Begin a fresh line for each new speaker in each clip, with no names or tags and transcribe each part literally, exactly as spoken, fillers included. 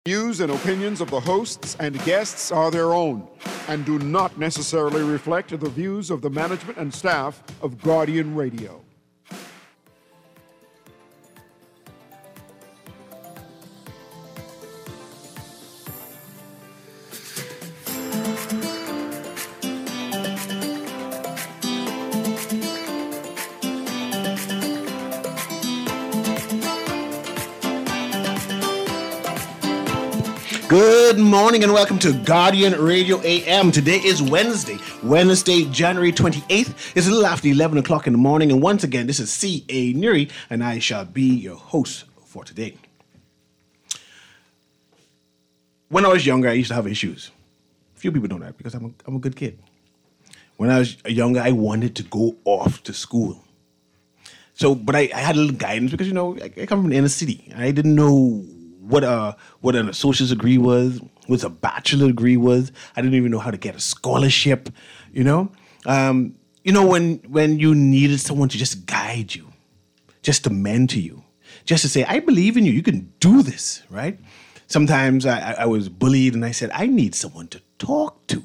Views and opinions of the hosts and guests are their own and do not necessarily reflect the views of the management and staff of Guardian Radio.
Good morning and welcome to Guardian Radio A M. Today is Wednesday, Wednesday, January twenty-eighth. It's a little after eleven o'clock in the morning, and once again, this is C A. Nuri, and I shall be your host for today. When I was younger, I used to have issues. Few people know that because I'm a, I'm a good kid. When I was younger, I wanted to go off to school. So, but I, I had a little guidance because, you know, I, I come from the inner city, and I didn't know what a what an associate's degree was, what a bachelor degree was. I didn't even know how to get a scholarship, you know. Um, you know, when when you needed someone to just guide you, just to mentor you, just to say, I believe in you, you can do this, right? Sometimes I, I was bullied and I said, I need someone to talk to.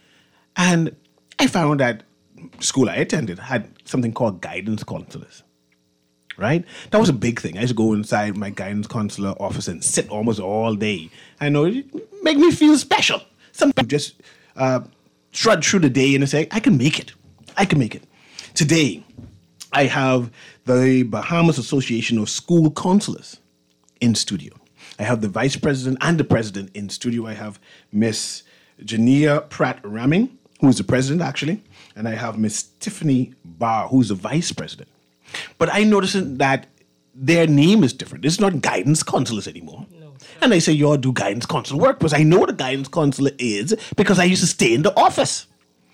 And I found that the school I attended had something called guidance counselors. Right? That was a big thing. I used to go inside my guidance counselor office and sit almost all day. I know it made me feel special. Sometimes just uh, strut through the day and say, I can make it. I can make it. Today, I have the Bahamas Association of School Counselors in studio. I have the vice president and the president in studio. I have Miss Jania Pratt-Ramming, who is the president, actually. And I have Miss Tiffany Barr, who is the vice president. But I noticed that their name is different. It's not guidance counselors anymore. No, and they say, y'all do guidance counselor work, because I know what a guidance counselor is because I used to stay in the office.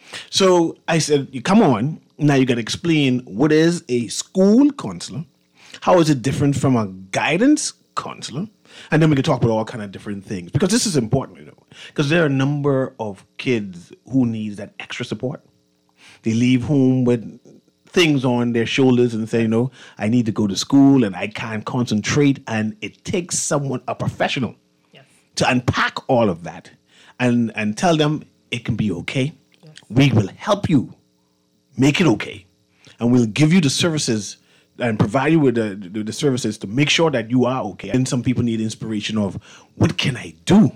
So I said, come on, now you got to explain what is a school counselor, how is it different from a guidance counselor, and then we can talk about all kind of different things, because this is important, you know, because there are a number of kids who need that extra support. They leave home with things on their shoulders and say, you know, I need to go to school and I can't concentrate. And it takes someone, a professional, yes, to unpack all of that and, and tell them it can be okay. Yes. We will help you make it okay. And we'll give you the services and provide you with the, the, the services to make sure that you are okay. And some people need inspiration of, what can I do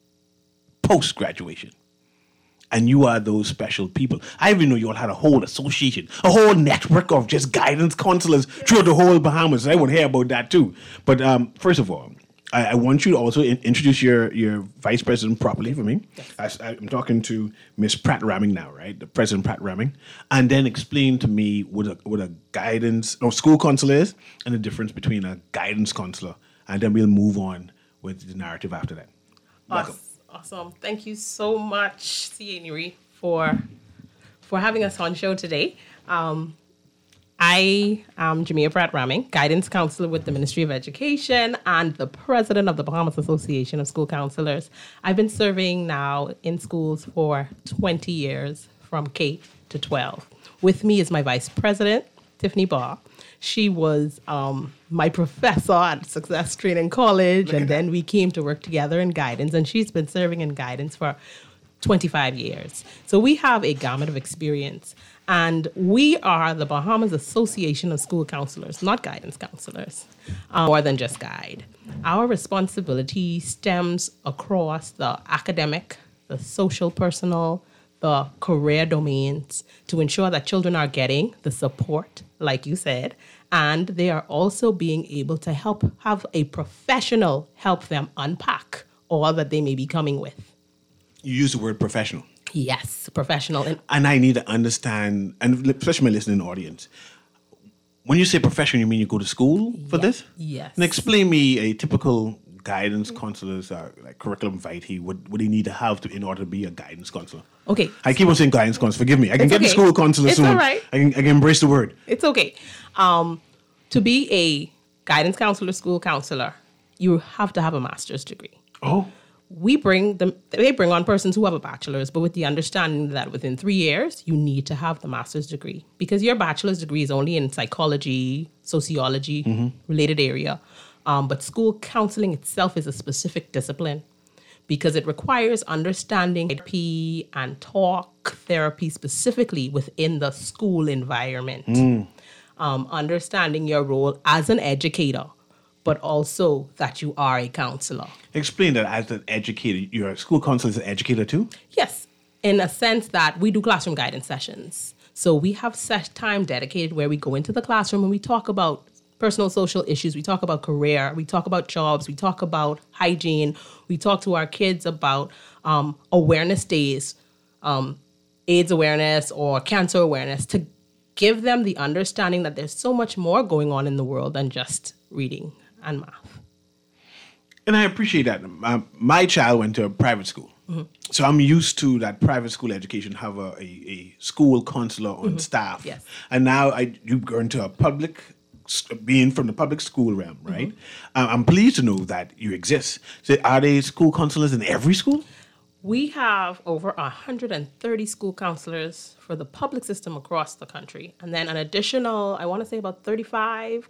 post-graduation? And you are those special people. I even know you all had a whole association, a whole network of just guidance counselors throughout the whole Bahamas. I want to hear about that too. But um, first of all, I, I want you to also in, introduce your, your vice president properly for me. Yes. I, I'm talking to Miss Pratt-Ramming now, right? The President Pratt-Ramming. And then explain to me what a, what a guidance, no, school counselor is and the difference between a guidance counselor. And then we'll move on with the narrative after that. Welcome.
Awesome. Awesome. Thank you so much, C A. Nuri, for for having us on show today. Um, I am Jamia Pratt-Ramming, guidance counselor with the Ministry of Education and the president of the Bahamas Association of School Counselors. I've been serving now in schools for twenty years, from K to twelve. With me is my vice president, Tiffany Barr. She was um, my professor at Success Training College, and then we came to work together in guidance, and she's been serving in guidance for twenty-five years. So we have a gamut of experience, and we are the Bahamas Association of School Counselors, not guidance counselors, um, more than just guide. Our responsibility stems across the academic, the social, personal, the career domains to ensure that children are getting the support, like you said, and they are also being able to help have a professional help them unpack all that they may be coming with.
You use the word professional.
Yes, professional. And,
and I need to understand, and especially my listening audience, when you say professional, you mean you go to school for
yes,
this?
Yes.
And explain me a typical guidance counselor's uh, like curriculum vitae, what, what do you need to have to in order to be a guidance counselor?
Okay.
I keep on saying guidance counselor. Forgive me. I can
It's
get
okay.
the school counselor
It's
soon.
all right.
I can, I can embrace the word.
It's okay. Um, to be a guidance counselor, school counselor, you have to have a master's degree.
Oh.
We bring them, they bring on persons who have a bachelor's, but with the understanding that within three years, you need to have the master's degree, because your bachelor's degree is only in psychology, sociology, mm-hmm. related area. Um, but school counseling itself is a specific discipline because it requires understanding therapy and talk therapy specifically within the school environment. Mm. Um, understanding your role as an educator, but also that you are a counselor.
Explain that as an educator, your school counselor is an educator too?
Yes, in a sense that we do classroom guidance sessions. So we have set time dedicated where we go into the classroom and we talk about personal social issues. We talk about career. We talk about jobs. We talk about hygiene. We talk to our kids about um, awareness days, um, AIDS awareness or cancer awareness, to give them the understanding that there's so much more going on in the world than just reading and math.
And I appreciate that. Um, my child went to a private school. Mm-hmm. So I'm used to that private school education have a, a, a school counselor on mm-hmm. staff.
Yes.
And now I you go into a public, being from the public school realm, right? Mm-hmm. Um, I'm pleased to know that you exist. So are there school counselors in every school?
We have over one hundred thirty school counselors for the public system across the country. And then an additional, I want to say about thirty-five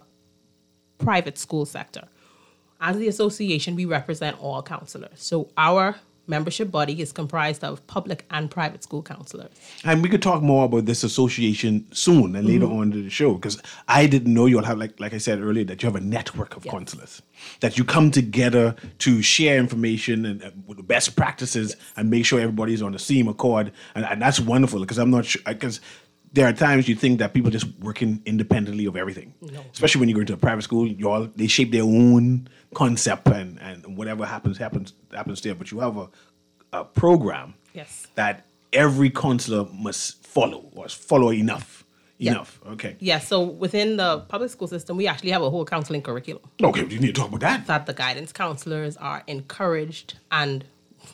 private school sector. As the association, we represent all counselors. So our membership body is comprised of public and private school counselors.
And we could talk more about this association soon and later mm-hmm. on in the show, because I didn't know you'll have, like like I said earlier, that you have a network of yes. counselors, that you come together to share information and uh, with the best practices yes. and make sure everybody's on the same accord. And, and that's wonderful, because I'm not sure, because there are times you think that people are just working independently of everything. No. Especially when you go into a private school, you all they shape their own concept and, and whatever happens, happens happens there. But you have a, a program
yes.
that every counselor must follow or follow enough.
Yeah.
Enough. Okay.
Yeah, so within the public school system, we actually have a whole counseling curriculum.
Okay, you need to talk about that.
That the guidance counselors are encouraged and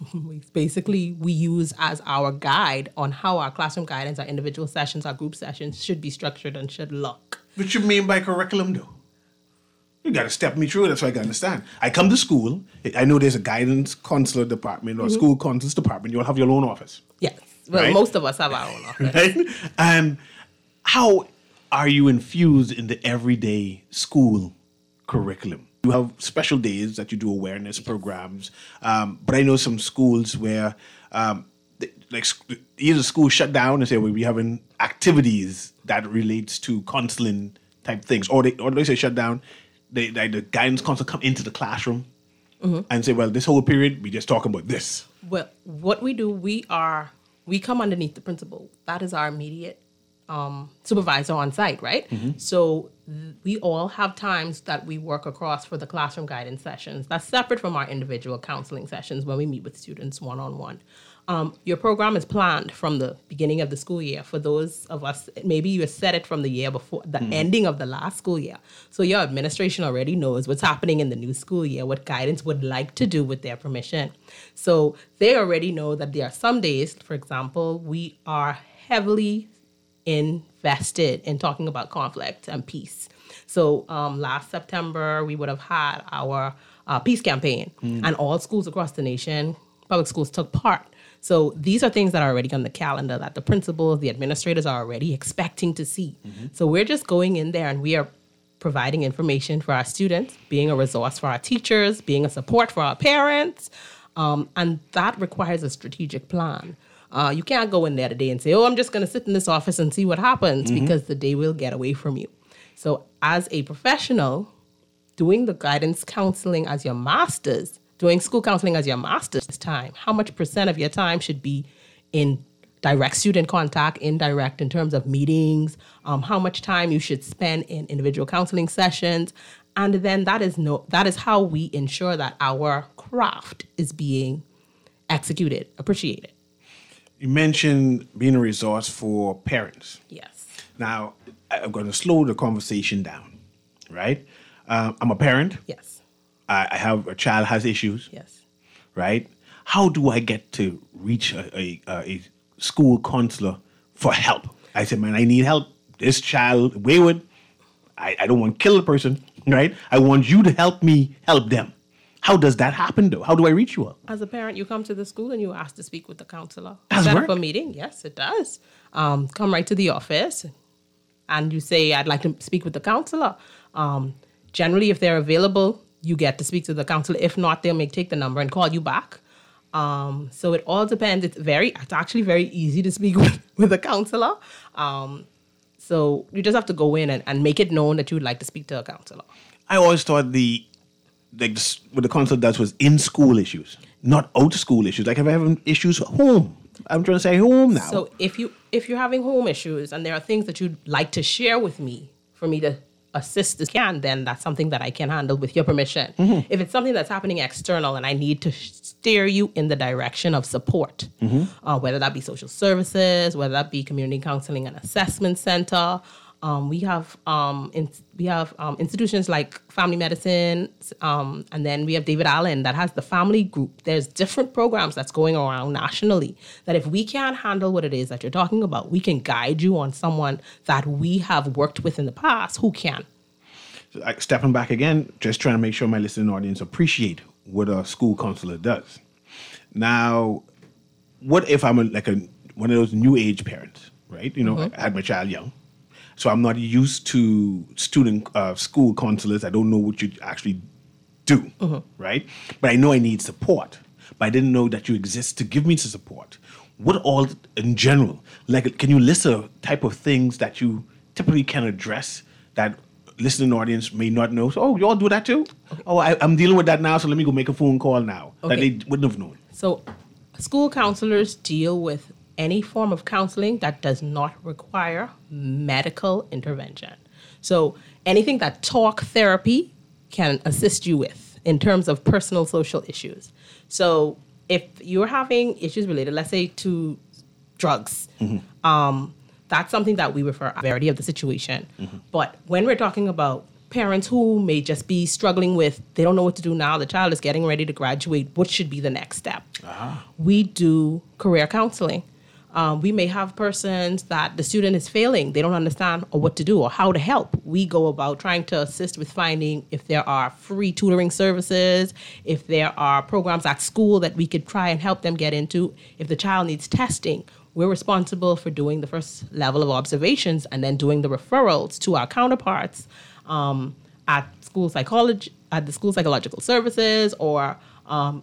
basically we use as our guide on how our classroom guidance, our individual sessions, our group sessions should be structured and should look.
What you mean by curriculum, though? You got to step me through it so I can understand. I come to school. I know there's a guidance counselor department or mm-hmm. school counselors department. You'll have your own office.
Yes. Well,
right?
Most of us have our own office.
Right? And how are you infused in the everyday school curriculum? You have special days that you do awareness programs, um, but I know some schools where, um, they, like, either school shut down and say, well, we're having activities that relates to counseling type things, or they or they say shut down. They, they the guidance counselor come into the classroom mm-hmm. and say, well, this whole period we just talking about this.
Well, what we do, we are we come underneath the principal. That is our immediate um, supervisor on site, right? Mm-hmm. So th- we all have times that we work across for the classroom guidance sessions. That's separate from our individual counseling sessions when we meet with students one-on-one. Um, your program is planned from the beginning of the school year. For those of us, maybe you set it from the year before, the mm. ending of the last school year. So your administration already knows what's happening in the new school year, what guidance would like to do with their permission. So they already know that there are some days, for example, we are heavily invested in talking about conflict and peace. So um, last September, we would have had our uh, peace campaign, mm. and all schools across the nation, public schools, took part. So these are things that are already on the calendar that the principals, the administrators are already expecting to see. Mm-hmm. So we're just going in there and we are providing information for our students, being a resource for our teachers, being a support for our parents. Um, and that requires a strategic plan. Uh, you can't go in there today and say, oh, I'm just going to sit in this office and see what happens, mm-hmm. because the day will get away from you. So as a professional, doing the guidance counseling as your master's, doing school counseling as your master's time, how much percent of your time should be in direct student contact, indirect in terms of meetings, um, how much time you should spend in individual counseling sessions. And then that is no, that is how we ensure that our craft is being executed, appreciated.
You mentioned being a resource for parents.
Yes.
Now, I'm going to slow the conversation down, right? Uh, I'm a parent.
Yes.
I have a child has issues.
Yes.
Right? How do I get to reach a, a, a school counselor for help? I said, man, I need help. This child, wayward. I, I don't want to kill the person, right? I want you to help me help them. How does that happen, though? How do I reach you all?
As a parent, you come to the school and you ask to speak with the counselor.
Does
Set
work?
up a meeting. Yes, it does. Um, come right to the office and you say, I'd like to speak with the counselor. Um, generally, if they're available you get to speak to the counselor. If not, they'll make take the number and call you back. Um, so it all depends. It's very, it's actually very easy to speak with, with a counselor. Um, so you just have to go in and, and make it known that you would like to speak to a counselor.
I always thought the like this, what the counselor does was in school issues, not out school issues. Like if I have issues at home, I'm trying to say home now.
So if you if you're having home issues and there are things that you'd like to share with me for me to assist as can, then that's something that I can handle with your permission. Mm-hmm. If it's something that's happening external and I need to steer you in the direction of support, mm-hmm. uh, whether that be social services, whether that be community counseling and assessment center, um, we have um, in, we have um, institutions like Family Medicine, um, and then we have David Allen that has the family group. There's different programs that's going around nationally that if we can't handle what it is that you're talking about, we can guide you on someone that we have worked with in the past who can.
So, like, stepping back again, just trying to make sure my listening audience appreciate what a school counselor does. Now, what if I'm a, like a one of those new age parents, right? You know, mm-hmm. I had my child young. So I'm not used to student uh, school counselors. I don't know what you actually do, mm-hmm. right? But I know I need support. But I didn't know that you exist to give me the support. What all, in general, like, can you list a type of things that you typically can address that listening audience may not know? So, oh, you all do that too? Okay. Oh, I, I'm dealing with that now, so let me go make a phone call now. Okay. That they wouldn't have known.
So school counselors deal with any form of counseling that does not require medical intervention. So anything that talk therapy can assist you with in terms of personal social issues. So if you're having issues related, let's say, to drugs, mm-hmm. um, that's something that we refer to the severity of the situation. Mm-hmm. But when we're talking about parents who may just be struggling with, they don't know what to do now, the child is getting ready to graduate, what should be the next step? Uh-huh. We do career counseling. Um, we may have persons that the student is failing. They don't understand or what to do or how to help. We go about trying to assist with finding if there are free tutoring services, if there are programs at school that we could try and help them get into. If the child needs testing, we're responsible for doing the first level of observations and then doing the referrals to our counterparts um, at school psychology, at the school psychological services, or um,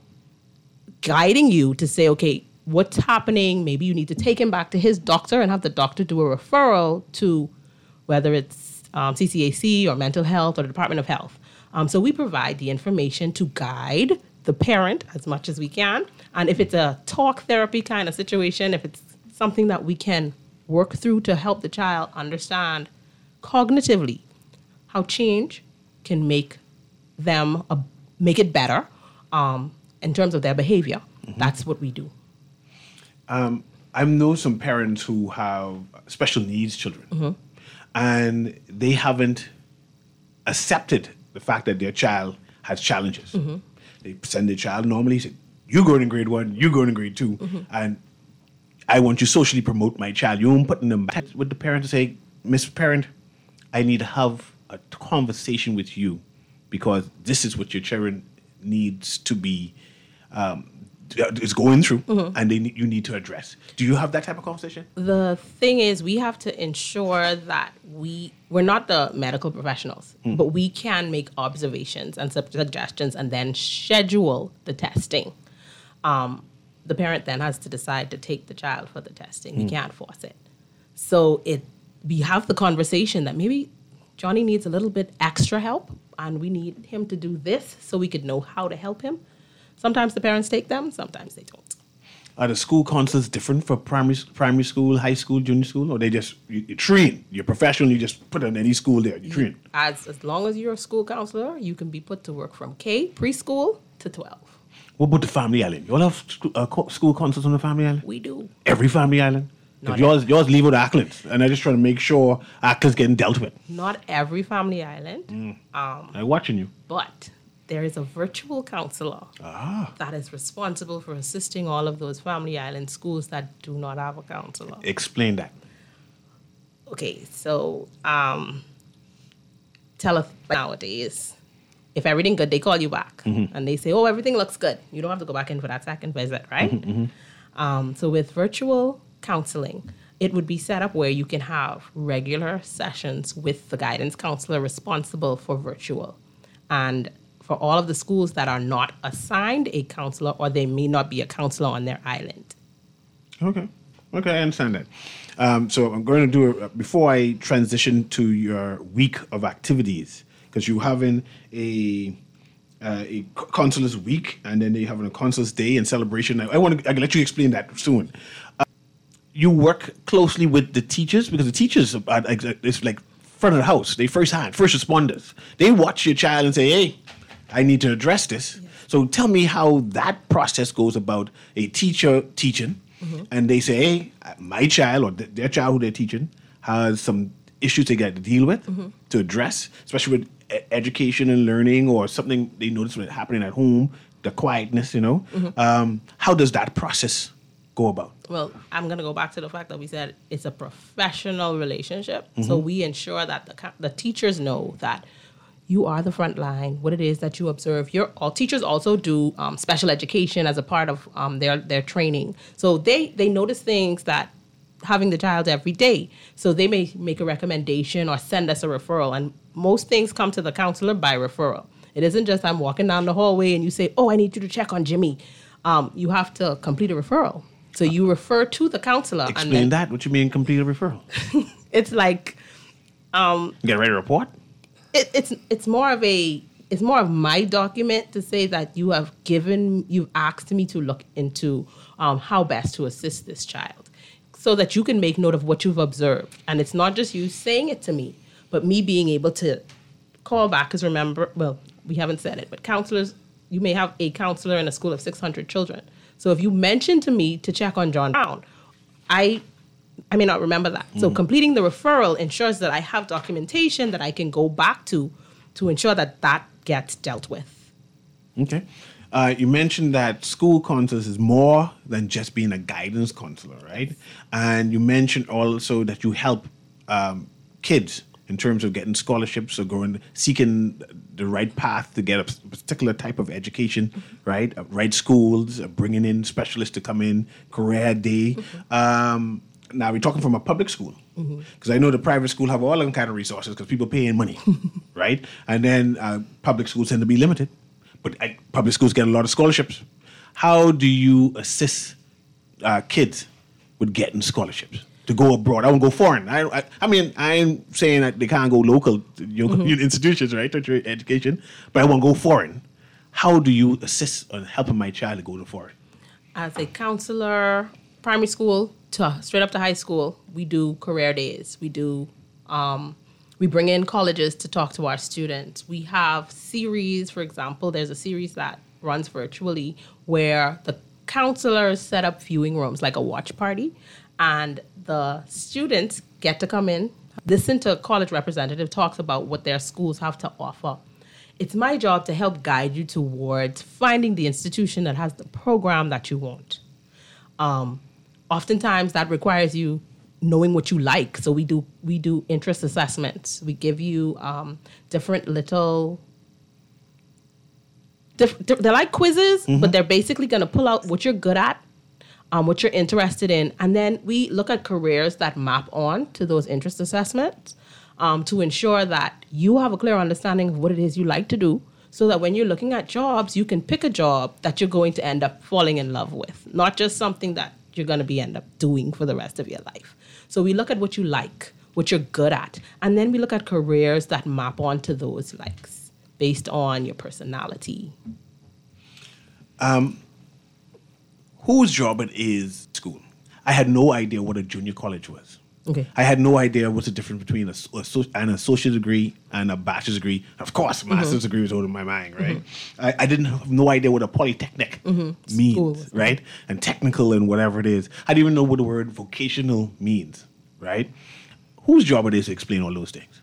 guiding you to say, okay, what's happening? Maybe you need to take him back to his doctor and have the doctor do a referral to whether it's um, C C A C or mental health or the Department of Health. Um, so we provide the information to guide the parent as much as we can. And if it's a talk therapy kind of situation, if it's something that we can work through to help the child understand cognitively how change can make them, uh, make it better um, in terms of their behavior, mm-hmm. that's what we do.
Um, I know some parents who have special needs children, mm-hmm. and they haven't accepted the fact that their child has challenges. Mm-hmm. They send their child normally, say, you're going in grade one, you're going in grade two, mm-hmm. and I want you socially promote my child. You don't put them back with the parent to say, Miss Parent, I need to have a conversation with you because this is what your children needs to be um, is going through, mm-hmm. and they you need to address. Do you have that type of conversation?
The thing is, we have to ensure that we we're not the medical professionals, mm. but we can make observations and suggestions, and then schedule the testing. Um, the parent then has to decide to take the child for the testing. Mm. We can't force it. So it we have the conversation that maybe Johnny needs a little bit extra help, and we need him to do this so we could know how to help him. Sometimes the parents take them, sometimes they don't.
Are the school counselors different for primary primary school, high school, junior school, or they just you, you train? You're professional. You just put in any school there. You train.
As as long as you're a school counselor, you can be put to work from K preschool to twelve.
What about the family island? You all have uh, school counselors on the family island?
We do.
Every family island. Yours, yours leave out Acklands, and I just trying to make sure Acklands getting dealt with.
Not every family island. Mm.
Um, I'm watching you.
But there is a virtual counselor ah. that is responsible for assisting all of those family island schools that do not have a counselor.
Explain that.
Okay, so um, tell us nowadays, if everything good, they call you back. Mm-hmm. And they say, oh, everything looks good. You don't have to go back in for that second visit, right? Mm-hmm, mm-hmm. Um, so with virtual counseling, it would be set up where you can have regular sessions with the guidance counselor responsible for virtual. And for all of the schools that are not assigned a counselor, or they may not be a counselor on their island.
Okay. Okay, I understand that. Um, so I'm going to do it before I transition to your week of activities, because you're having a uh, a consulars week, and then you're having a consulars day and celebration. I, I want to I can let you explain that soon. Uh, you work closely with the teachers, because the teachers are it's like front of the house. They first hand, first responders. They watch your child and say, "Hey, I need to address this." Yes. So tell me how that process goes about a teacher teaching. Mm-hmm. And they say, hey, my child or th- their child who they're teaching has some issues they got to deal with, mm-hmm. to address, especially with e- education and learning, or something they notice what's happening at home, the quietness, you know. Mm-hmm. Um, how does that process go about?
Well, I'm going to go back to the fact that we said it's a professional relationship. Mm-hmm. So we ensure that the, the teachers know that you are the front line, what it is that you observe. Your all teachers also do um, special education as a part of um, their, their training. So they, they notice things that having the child every day. So they may make a recommendation or send us a referral. And most things come to the counselor by referral. It isn't just I'm walking down the hallway and you say, oh, I need you to check on Jimmy. Um, you have to complete a referral. So you refer to the counselor.
Explain
and then,
that. What you mean complete a referral?
It's like... Um,
you get ready to report?
It, it's it's more of a it's more of my document to say that you have given you've asked me to look into um, how best to assist this child, so that you can make note of what you've observed, and it's not just you saying it to me, but me being able to call back. Because remember, well, we haven't said it, but counselors, you may have a counselor in a school of six hundred children. So if you mention to me to check on John Brown, I. I may not remember that. Mm. So completing the referral ensures that I have documentation that I can go back to to ensure that that gets dealt with.
Okay. Uh, you mentioned that school counselors is more than just being a guidance counselor, right? And you mentioned also that you help um, kids in terms of getting scholarships or going, seeking the right path to get a particular type of education, mm-hmm. right? Uh, right schools, uh, bringing in specialists to come in, career day. Mm-hmm. Um, Now, we're talking from a public school, because mm-hmm. I know the private school have all them kind of resources because people paying money, right? And then uh, public schools tend to be limited, but uh, public schools get a lot of scholarships. How do you assist uh, kids with getting scholarships to go abroad? I won't go foreign. I, I, I mean, I'm saying that they can't go local to your mm-hmm. institutions, right, tertiary education, but I won't go foreign. How do you assist on helping my child to go to foreign?
As a counselor, primary school to straight up to high school, we do career days. We do, um, we bring in colleges to talk to our students. We have series, for example, there's a series that runs virtually where the counselors set up viewing rooms, like a watch party, and the students get to come in, listen to a college representative talks about what their schools have to offer. It's my job to help guide you towards finding the institution that has the program that you want. Um, Oftentimes that requires you knowing what you like. So we do we do interest assessments. We give you um, different little, diff, they're like quizzes, mm-hmm. but they're basically going to pull out what you're good at, um, what you're interested in. And then we look at careers that map on to those interest assessments um, to ensure that you have a clear understanding of what it is you like to do, so that when you're looking at jobs, you can pick a job that you're going to end up falling in love with, not just something that you're going to be end up doing for the rest of your life. So we look at what you like, what you're good at, and then we look at careers that map onto those likes based on your personality.
Um, whose job it is school? I had no idea what a junior college was.
Okay.
I had no idea what's the difference between a, a, an associate degree and a bachelor's degree. Of course, a master's mm-hmm. degree was out of my mind, right? Mm-hmm. I, I didn't have no idea what a polytechnic mm-hmm. means, School. right? And technical and whatever it is. I didn't even know what the word vocational means, right? Whose job it is to explain all those things?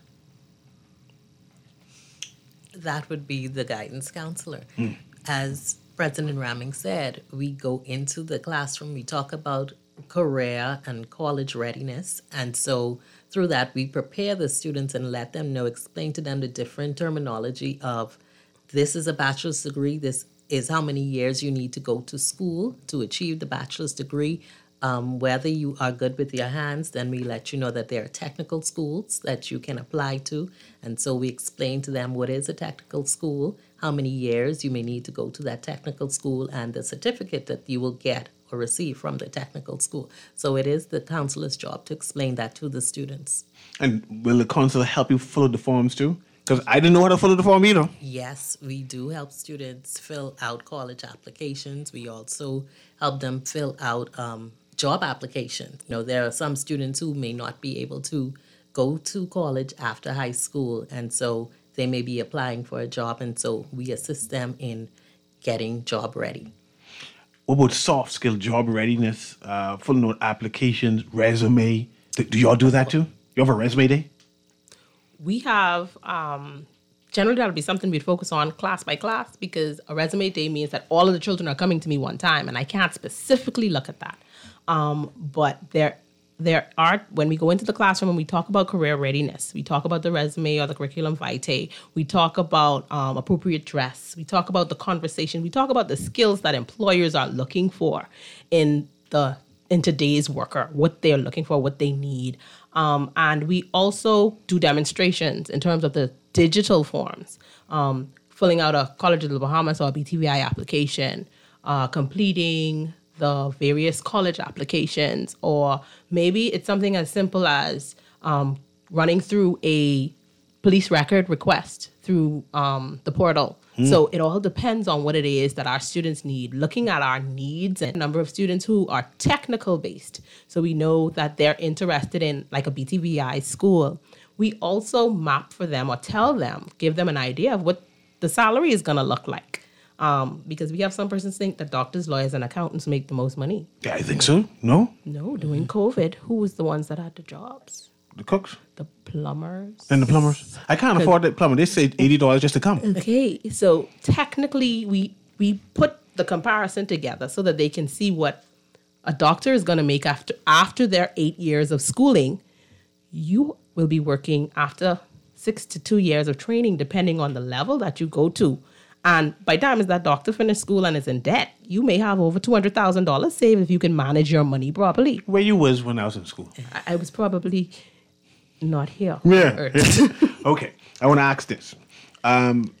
That would be the guidance counselor. Mm. As President Raming said, we go into the classroom, we talk about career and college readiness. And so through that, we prepare the students and let them know, explain to them the different terminology of this is a bachelor's degree, this is how many years you need to go to school to achieve the bachelor's degree. Um, whether you are good with your hands, then we let you know that there are technical schools that you can apply to. And so we explain to them what is a technical school, how many years you may need to go to that technical school, and the certificate that you will get or receive from the technical school. So it is the counselor's job to explain that to the students.
And will the counselor help you fill out the forms too? Because I didn't know how to fill out the form either.
Yes, we do help students fill out college applications. We also help them fill out um, job applications. You know, there are some students who may not be able to go to college after high school, and so they may be applying for a job, and so we assist them in getting job ready.
What about soft skill, job readiness, uh, filling out applications, resume? Do, do y'all do that too? You have a resume day?
We have, um, generally that'll be something we'd focus on class by class, because a resume day means that all of the children are coming to me one time, and I can't specifically look at that. Um, but there there are, when we go into the classroom and we talk about career readiness, we talk about the resume or the curriculum vitae, we talk about um, appropriate dress, we talk about the conversation, we talk about the skills that employers are looking for in the in today's worker, what they're looking for, what they need. Um, and we also do demonstrations in terms of the digital forms, um, filling out a College of the Bahamas or a B T V I application, uh, completing the various college applications, or maybe it's something as simple as um, running through a police record request through um, the portal. Mm. So it all depends on what it is that our students need, looking at our needs and number of students who are technical based. So we know that they're interested in like a B T V I school. We also map for them or tell them, give them an idea of what the salary is going to look like. Um, because we have some persons think that doctors, lawyers, and accountants make the most money.
Yeah, I think so. No?
No, during COVID, who was the ones that had the jobs?
The cooks?
The plumbers.
And the plumbers. I can't afford that plumber. They say eighty dollars just to come.
Okay, so technically we we put the comparison together so that they can see what a doctor is going to make after after their eight years of schooling. You will be working after six to two years of training, depending on the level that you go to. And by the time is that doctor finished school and is in debt, you may have over two hundred thousand dollars saved if you can manage your money properly.
Where you was when I was in school?
I, I was probably not here.
Yeah. Okay. I want to ask this. Um,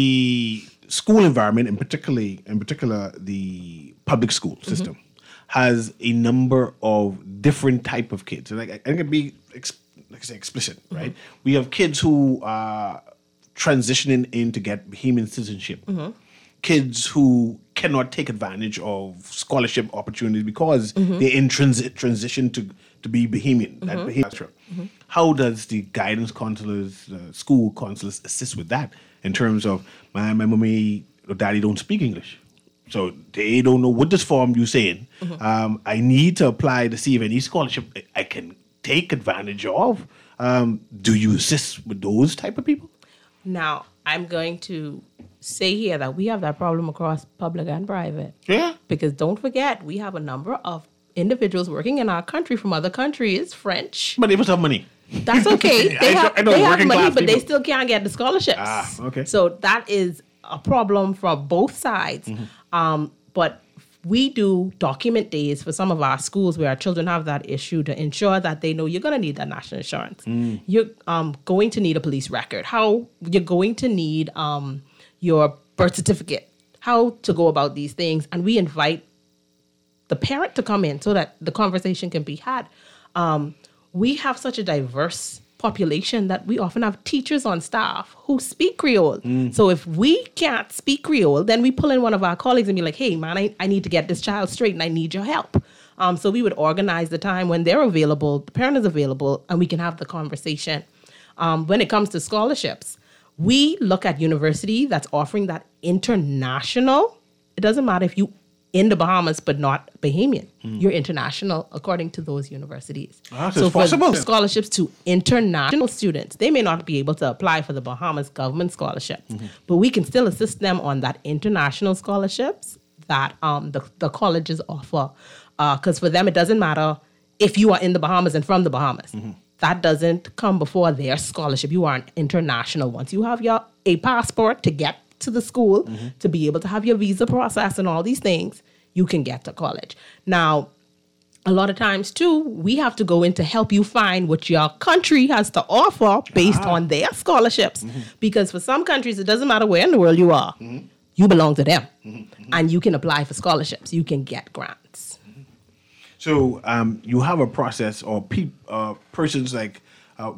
the school environment, in particularly, in particular, the public school system, mm-hmm. has a number of different type of kids. And I, I can be ex- like I say, explicit, right? Mm-hmm. We have kids who are transitioning in to get Bahamian citizenship. Mm-hmm. Kids who cannot take advantage of scholarship opportunities because mm-hmm. they're in transi- transition to, to be Bahamian. Mm-hmm. That Bahamian mm-hmm. How does the guidance counselors, uh, school counselors assist with that in terms of, my, my mommy or daddy don't speak English? So they don't know what this form you're saying. Mm-hmm. Um, I need to apply to see if any scholarship I can take advantage of. Um, do you assist with those type of people?
Now, I'm going to say here that we have that problem across public and private.
Yeah.
Because don't forget, we have a number of individuals working in our country from other countries, French.
But they must have money.
That's okay. They
I
have,
know, I know
they have money, but
people.
they still can't get the scholarships.
Ah, okay.
So that is a problem from both sides. Mm-hmm. Um, but we do document days for some of our schools where our children have that issue to ensure that they know you're going to need that national insurance. Mm. You're um, going to need a police record. How you're going to need um, your birth certificate. How to go about these things. And we invite the parent to come in so that the conversation can be had. Um, we have such a diverse population that we often have teachers on staff who speak Creole. Mm. So if we can't speak Creole, then we pull in one of our colleagues and be like, hey, man, I, I need to get this child straight and I need your help. Um, so we would organize the time when they're available, the parent is available, and we can have the conversation. Um, when it comes to scholarships, we look at university that's offering that international. It doesn't matter if you in the Bahamas, but not Bahamian. Mm. You're international according to those universities.
Ah, so
so
it's
for
possible.
scholarships to international students, they may not be able to apply for the Bahamas government scholarships, mm-hmm. but we can still assist them on that international scholarships that um, the, the colleges offer. Because uh, for them, it doesn't matter if you are in the Bahamas and from the Bahamas. Mm-hmm. That doesn't come before their scholarship. You are an international. Once you have your a passport to get to the school, mm-hmm. to be able to have your visa process and all these things, you can get to college. Now, a lot of times too, we have to go in to help you find what your country has to offer based ah. on their scholarships. Mm-hmm. Because for some countries, it doesn't matter where in the world you are, mm-hmm. you belong to them. Mm-hmm. And you can apply for scholarships. You can get grants.
Mm-hmm. So um, you have a process or pe- uh, persons like uh,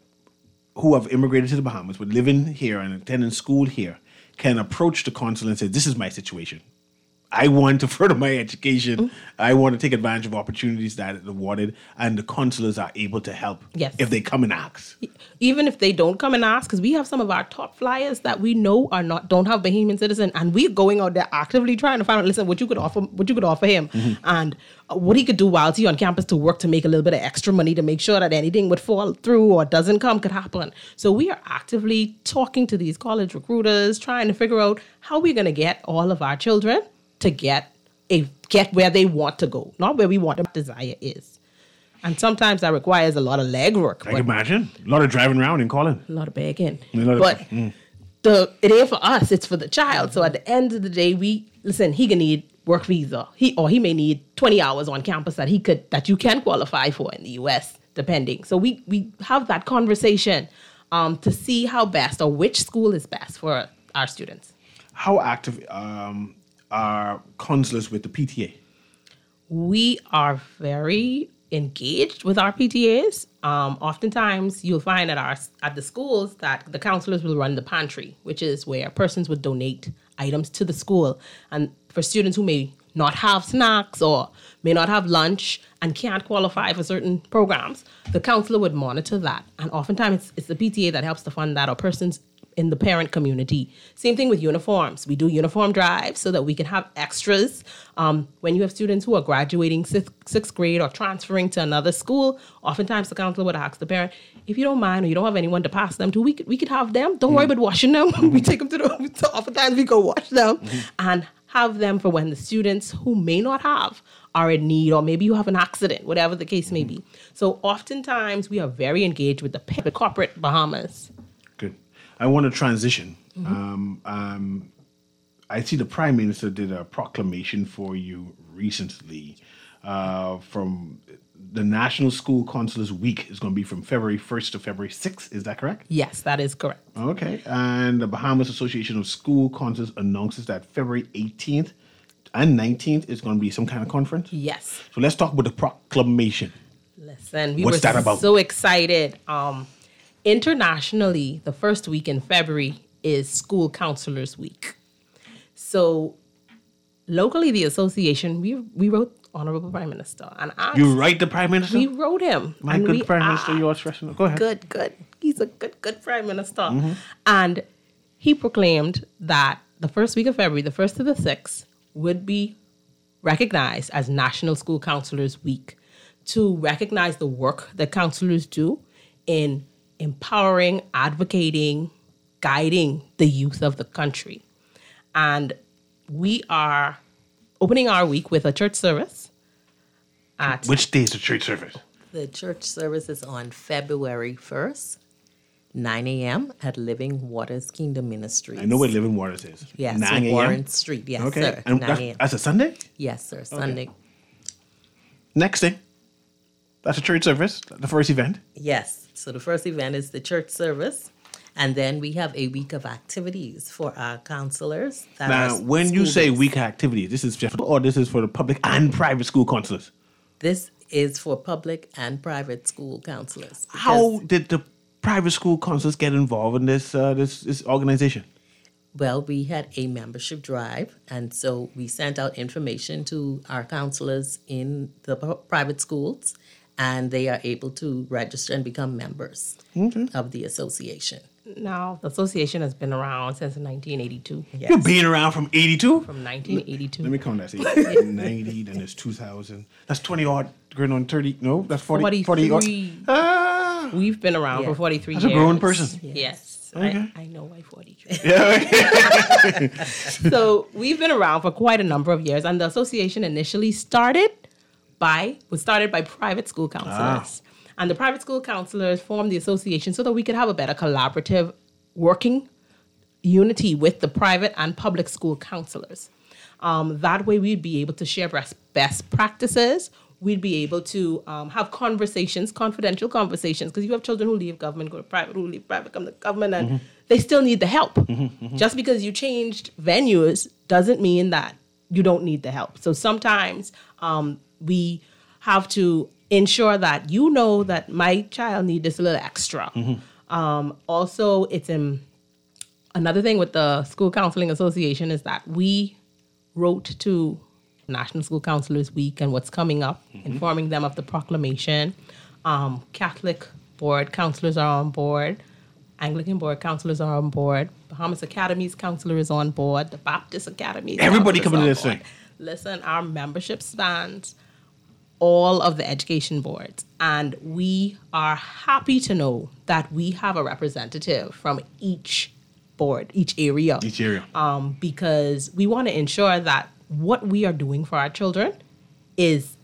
who have immigrated to the Bahamas but living here and attending school here can approach the consul and say, this is my situation. I want to further my education. Mm-hmm. I want to take advantage of opportunities that are awarded, and the consulars are able to help
yes.
if they come and ask.
Even if they don't come and ask, because we have some of our top flyers that we know are not don't have Bahamian citizen, and we're going out there actively trying to find out, listen, what you could offer, what you could offer him, mm-hmm. and what he could do while he's on campus to work to make a little bit of extra money to make sure that anything would fall through or doesn't come could happen. So we are actively talking to these college recruiters, trying to figure out how we're going to get all of our children to get a get where they want to go, not where we want their desire is. And sometimes that requires a lot of legwork.
I can imagine. A lot of driving around and calling.
A lot of begging.
A lot of,
but
mm.
the it ain't for us, it's for the child. So at the end of the day, we listen, he can need work visa. He or he may need twenty hours on campus that he could that you can qualify for in the U S, depending. So we we have that conversation um, to see how best or which school is best for our students.
How active um are consulars with the P T A?
We are very engaged with our P T As. Um, oftentimes, you'll find at our at the schools that the counselors will run the pantry, which is where persons would donate items to the school. And for students who may not have snacks or may not have lunch and can't qualify for certain programs, the counselor would monitor that. And oftentimes, it's, it's the P T A that helps to fund that, or persons in the parent community. Same thing with uniforms. We do uniform drives so that we can have extras. Um, when you have students who are graduating sixth, sixth grade or transferring to another school, oftentimes the counselor would ask the parent, if you don't mind or you don't have anyone to pass them to, we could, we could have them. Don't mm. worry about washing them. We take them to the, so oftentimes we go wash them mm-hmm. and have them for when the students who may not have are in need, or maybe you have an accident, whatever the case may be. So oftentimes we are very engaged with the, the corporate Bahamas.
Good. I want to transition.
Mm-hmm.
Um, um, I see the Prime Minister did a proclamation for you recently uh, from the National School Counselors Week is going to be from February first to February sixth. Is that correct?
Yes, that is correct.
Okay. And the Bahamas Association of School Counselors announces that February eighteenth and nineteenth is going to be some kind of conference?
Yes.
So let's talk about the proclamation.
Listen, we
What's
were
that about?
so excited. Um, internationally, the first week in February is School Counselors Week. So locally, the association, we we wrote Honorable Prime Minister and asked.
You write the Prime Minister?
We wrote him.
My good we, Prime uh, Minister, yours first. Go ahead.
Good, good. He's a good, good Prime Minister.
Mm-hmm.
And he proclaimed that the first week of February, the first to the sixth, would be recognized as National School Counselors Week to recognize the work that counselors do in empowering, advocating, guiding the youth of the country. And we are opening our week with a church service. At
Which day is the church service?
The church service is on February first, nine a.m. at Living Waters Kingdom Ministries.
I know where Living Waters is.
Yes,
nine a.m.
Warren Street. Yes,
okay.
sir.
And
nine
that's,
a.m.
that's a Sunday?
Yes, sir. Sunday.
Okay. Next thing. That's a church service, the first event.
Yes. So the first event is the church service. And then we have a week of activities for our counselors. That
Now, when you say
days.
week activities, this is just, or this is for the public and private school counselors?
This is for public and private school counselors.
How did the private school counselors get involved in this uh, this, this organization?
Well, we had a membership drive, and so we sent out information to our counselors in the p- private schools, and they are able to register and become members
Okay.
of the association.
now, the association has been around since nineteen eighty-two.
Yes.
You're being around from eighty-two?
From nineteen eighty-two.
Let me count that. See, ninety, then there's two thousand. That's twenty odd, going on thirty. No, that's forty. forty odd.
forty-three.
Ah!
We've been around
Yeah.
for forty-three
That's a
years.
grown person.
Yes.
Okay.
I, I know why forty-three.
Yeah.
So we've been around for quite a number of years, and the association initially started by was started by private school counselors. And the private school counselors formed the association so that we could have a better collaborative working unity with the private and public school counselors. Um, that way we'd be able to share best, best practices. we'd be able to um, have conversations, confidential conversations, because you have children who leave government, go to private, who leave private, come to government, and mm-hmm. they still need the help. Mm-hmm, mm-hmm. Just because you changed venues doesn't mean that you don't need the help. So sometimes um, we have to ensure that you know that my child needs this a little extra. Mm-hmm. Um, also, it's in, another thing with the School Counseling Association is that we wrote to National School Counselors Week and what's coming up, mm-hmm. informing them of the proclamation. Um, Catholic board counselors are on board. Anglican board counselors are on board. Bahamas Academies counselor is on board. The Baptist Academies.
Everybody coming to this thing.
Listen, our membership spans all of the education boards, and we are happy to know that we have a representative from each board, each area.
Each area.
Um, because we want to ensure that what we are doing for our children is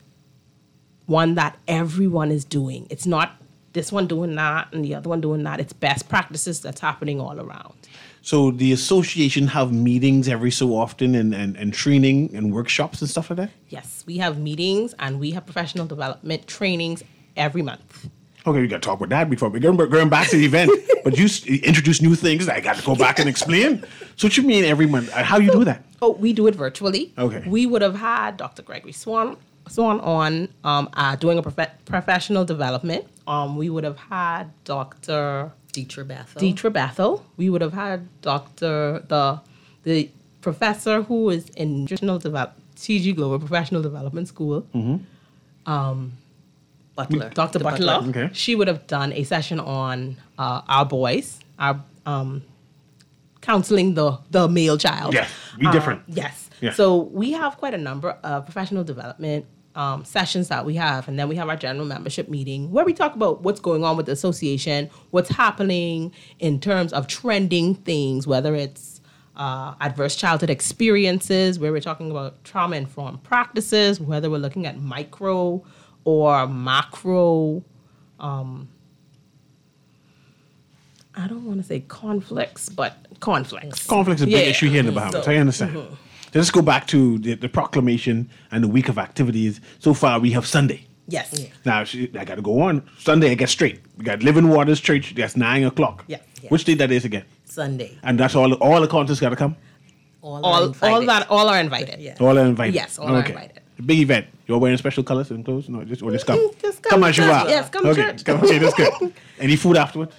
one that everyone is doing. It's not this one doing that and the other one doing that. It's best practices that's happening all around.
So the association have meetings every so often and, and, and training and workshops and stuff like that?
Yes, we have meetings and we have professional development trainings every month.
Okay, we got to talk about that before. We're going, going back to the event, but you s- introduce new things. I got to go back and explain. So what you mean every month? How do you do that?
Oh, we do it virtually.
Okay.
We would have had Doctor Gregory Swan Swan on um, uh, doing a prof- professional development. Um, we would have had Doctor
Deetra Bethel.
Deetra Bethel. We would have had Doctor the the professor who is in nutritional develop T G Glover Professional Development School. Mm-hmm. Um,
Butler.
Doctor
The
Butler.
Okay.
She would have done a session on uh, our boys, our um, counseling the the male child.
Yes, be different.
Um, yes.
Yeah.
So we have quite a number of professional development um, sessions that we have, and then we have our general membership meeting where we talk about what's going on with the association, what's happening in terms of trending things, whether it's uh, adverse childhood experiences, where we're talking about trauma-informed practices, whether we're looking at micro or macro, um, I don't want to say conflicts, but conflicts.
Conflict's a big
Yeah.
issue here in the Bahamas.
So,
I understand. Mm-hmm. Let's go back to the, the proclamation and the week of activities. So far, we have Sunday.
Yes. Yeah.
Now, she, I got to go on. Sunday, I get straight. We got Living Waters Church. That's nine o'clock.
Yeah.
Yeah.
Which day that is again?
Sunday.
And that's all. All the concerts got to come.
All, are
All,
invited.
all that, all are invited.
Yeah.
All are invited.
Yes, all are invited.
A big event. You're wearing special colors and clothes? No, just or just come.
Mm, just come
as
to
you
church.
are.
Yes, come to
okay.
church.
Come, okay, that's good. Any food afterwards?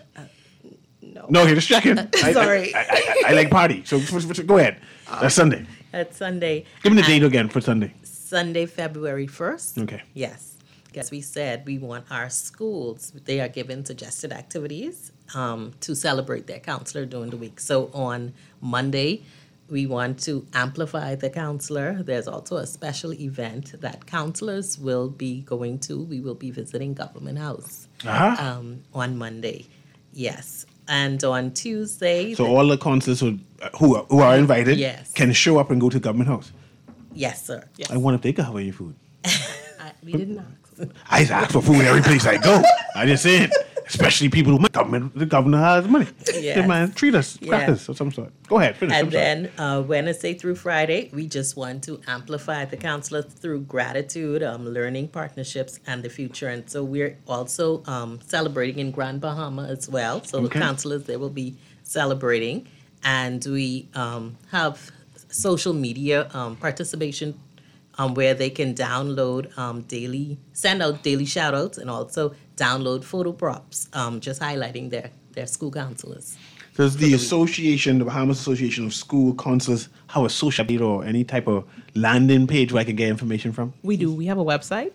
No.
No, okay, just checking. I-
Sorry.
I, I, I, I like party. So f- f- go ahead. That's Sunday.
That's Sunday.
Give me the
And
date again for Sunday.
Sunday, February first.
Okay.
Yes. As we said, we want our schools, they are given suggested activities um, to celebrate their counselor during the week. So on Monday, we want to amplify the counselor. There's also a special event that counselors will be going to. We will be visiting Government House
Uh-huh.
um, on Monday. Yes. And on Tuesday,
So
the-
all the concerts who, uh, who, are, who are invited
Yes.
can show up and go to Government House.
yes, sir.
Yes.
I wonder if they could have any food.
I, we didn't ask.
I ask for food every place I go. I just saying, especially people who government, the governor has money.
Yes.
Hey, man, treat us,
Yeah.
crackers of some sort. Go ahead, finish. I'm
And
sorry.
then uh, Wednesday through Friday, we just want to amplify the counselors through gratitude, um, learning partnerships, and the future. And so we're also um, celebrating in Grand Bahama as well. So
Okay.
the counselors, they will be celebrating. And we um, have social media um, participation um, where they can download um, daily, send out daily shout outs, and also download photo props, um, just highlighting their, their school counselors.
Does the association, the Bahamas Association of School Counselors, have a social media or any type of landing page where I can get information from?
We do. We have a website.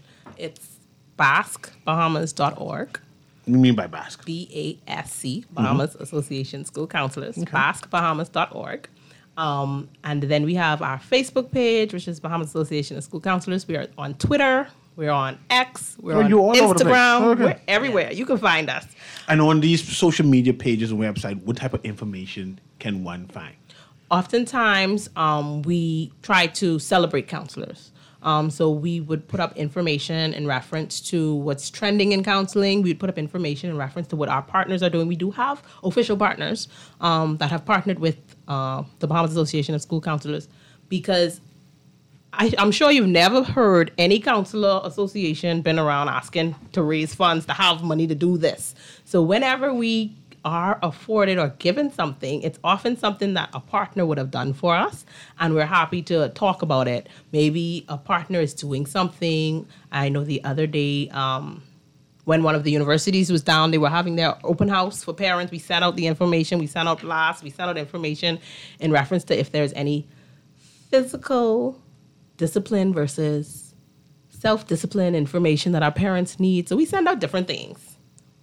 It's basque bahamas dot org.
What do you mean by Basque?
B A S C, Bahamas Association School Counselors, basque bahamas dot org. Um, and then we have our Facebook page, which is Bahamas Association of School Counselors. We are on Twitter. We're on X. We're
Oh,
on
you're all over the place.
Instagram.
Okay.
We're everywhere. You can find us.
And on these social media pages and website, what type of information can one find?
Oftentimes, um, we try to celebrate counselors. Um, so we would put up information in reference to what's trending in counseling. We'd put up information in reference to what our partners are doing. We do have official partners um, that have partnered with uh, the Bahamas Association of School Counselors because I, I'm sure you've never heard any counselor association been around asking to raise funds to have money to do this. So whenever we are afforded or given something, it's often something that a partner would have done for us, and we're happy to talk about it. Maybe a partner is doing something. I know the other day, um, when one of the universities was down, they were having their open house for parents. We sent out the information, we sent out blasts, we sent out information in reference to if there's any physical discipline versus self-discipline information that our parents need. So we send out different things.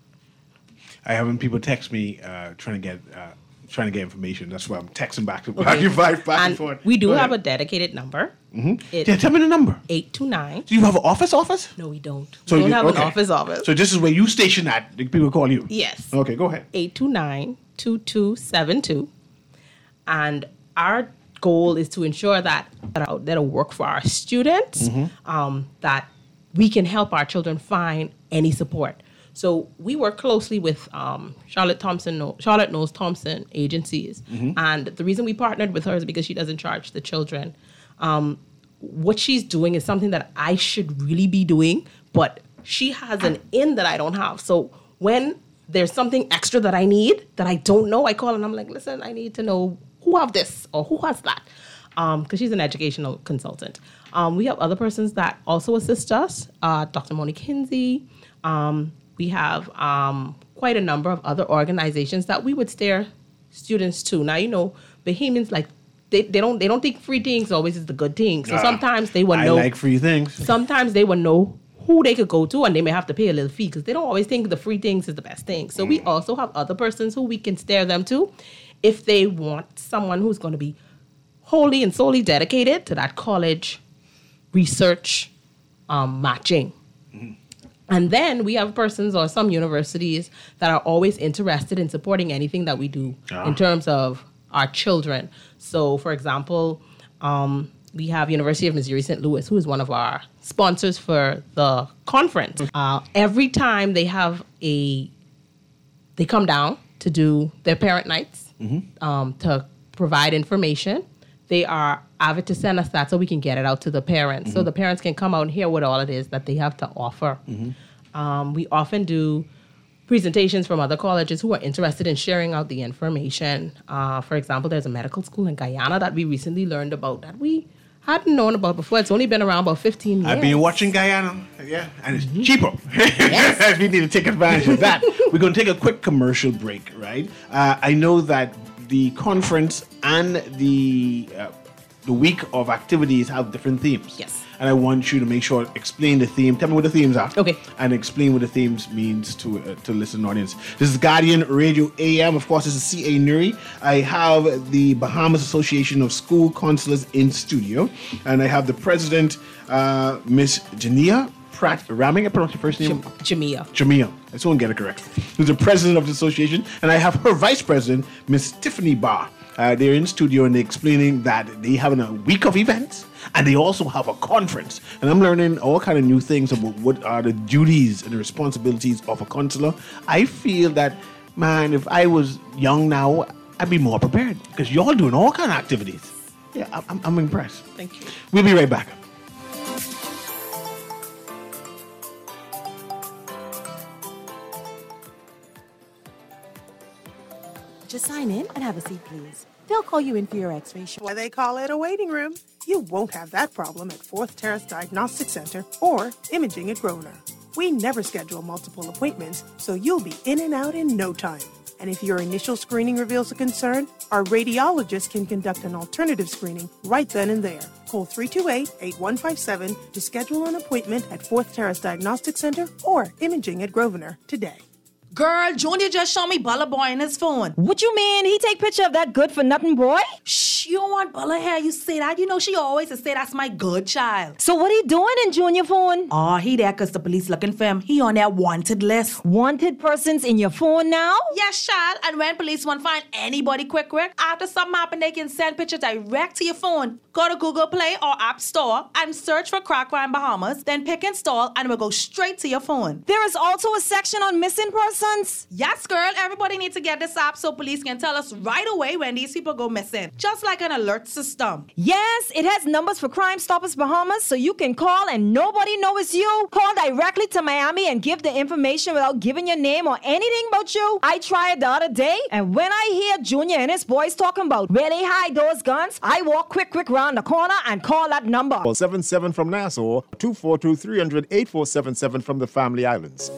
I have when people text me uh, trying to get uh, trying to get information. That's why I'm texting back to back, okay. and, back, back and, and forth.
We do have a dedicated number.
Mm-hmm. Yeah, tell me the number.
eight two nine.
Do you have an office office?
No, we don't.
So
we don't
you,
have
okay.
an office office.
So this is where you station at. People call you.
Yes.
Okay, go ahead.
eight two nine, two two seven two. And our goal is to ensure that that that'll work for our students, mm-hmm. um, that we can help our children find any support. So we work closely with um, Charlotte Thompson, Charlotte Knowles Thompson agencies, mm-hmm. and the reason we partnered with her is because she doesn't charge the children. Um, what she's doing is something that I should really be doing, but she has an in that I don't have. So when there's something extra that I need that I don't know, I call and I'm like, listen, I need to know who have this or who has that, because um, she's an educational consultant. Um, we have other persons that also assist us, uh, Doctor Monique Kinsey. Um, we have um, quite a number of other organizations that we would steer students to. Now, you know, Bahamians, like, they, they don't they don't think free things always is the good thing. So uh, sometimes they will know.
I like free things.
Sometimes they will know who they could go to, and they may have to pay a little fee because they don't always think the free things is the best thing. So mm. we also have other persons who we can steer them to if they want someone who's going to be wholly and solely dedicated to that college research um, matching. Mm. And then we have persons or some universities that are always interested in supporting anything that we do ah. in terms of our children. So, for example, um, we have University of Missouri Saint Louis, who is one of our sponsors for the conference. Uh, every time they have a, they come down to do their parent nights, mm-hmm. um, to provide information. They are avid to send us that so we can get it out to the parents. Mm-hmm. So the parents can come out and hear what all it is that they have to offer. Mm-hmm. Um, we often do presentations from other colleges who are interested in sharing out the information. Uh, for example, there's a medical school in Guyana that we recently learned about that we hadn't known about before. It's only been around about fifteen years.
I've been watching Guyana, yeah, and it's mm-hmm. cheaper. Yes. We need to take advantage of that. We're going to take a quick commercial break, right? Uh, I know that the conference and the uh, the week of activities have different themes.
Yes.
And I want you to make sure, explain the theme. Tell me what the themes are.
Okay.
And explain what the themes means to uh, to listening audience. This is Guardian Radio A M. Of course, this is C A. Nuri. I have the Bahamas Association of School Counselors in studio. And I have the president, uh, Miss Jania Pratt Ramming. I pronounce your first name?
Jamia.
Jamia. I just won't get it correct. Who's the president of the association. And I have her vice president, Miss Tiffany Barr. Uh, they're in studio and they're explaining that they have a week of events and they also have a conference. And I'm learning all kind of new things about what are the duties and the responsibilities of a counselor. I feel that, man, if I was young now, I'd be more prepared because y'all doing all kind of activities. Yeah, I'm, I'm impressed.
Thank you.
We'll be right back.
Just sign in and have a seat, please. They'll call you in for your x-ray.
Why they call it a waiting room. You won't have that problem at Fourth Terrace Diagnostic Center or Imaging at Grosvenor. We never schedule multiple appointments, so you'll be in and out in no time. And if your initial screening reveals a concern, our radiologist can conduct an alternative screening right then and there. Call three two eight, eight one five seven to schedule an appointment at Fourth Terrace Diagnostic Center or Imaging at Grosvenor today.
Girl, Junior just showed me Bella Boy in his phone.
What you mean? He take picture of that good-for-nothing boy?
Shh, you don't want Bella here. You say that. You know she always say that's my good child.
So what he doing in Junior phone?
Oh, he there because the police looking for him. He on their wanted list.
Wanted persons in your phone now?
Yes, child. And when police want to find anybody quick, quick, after something happen, they can send picture direct to your phone. Go to Google Play or App Store and search for Crack Crime Bahamas. Then pick install and it will go straight to your phone.
There is also a section on missing persons?
nonsense?
Yes, girl. Everybody needs to get this app so police can tell us right away when these people go missing. Just like an alert system.
Yes, it has numbers for Crime Stoppers Bahamas, so you can call and nobody knows it's you. Call directly to Miami and give the information without giving your name or anything about you. I tried the other day, and when I hear Junior and his boys talking about where they hide those guns, I walk quick, quick round the corner and call that number.
Call seven seven from Nassau, two four two, three hundred, eight four seven seven from the Family Islands.